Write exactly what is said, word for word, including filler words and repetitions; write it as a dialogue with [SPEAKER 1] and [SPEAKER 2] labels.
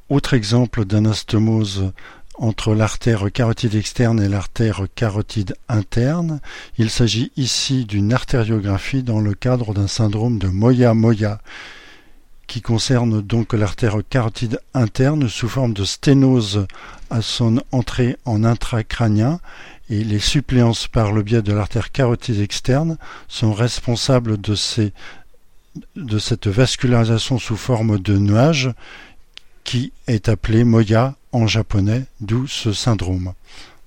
[SPEAKER 1] Autre exemple d'anastomose entre l'artère carotide externe et l'artère carotide interne, il s'agit ici d'une artériographie dans le cadre d'un syndrome de Moya-Moya, qui concerne donc l'artère carotide interne sous forme de sténose à son entrée en intracrânien, et les suppléances par le biais de l'artère carotide externe sont responsables de, ces, de cette vascularisation sous forme de nuage qui est appelée Moya en japonais, d'où ce syndrome.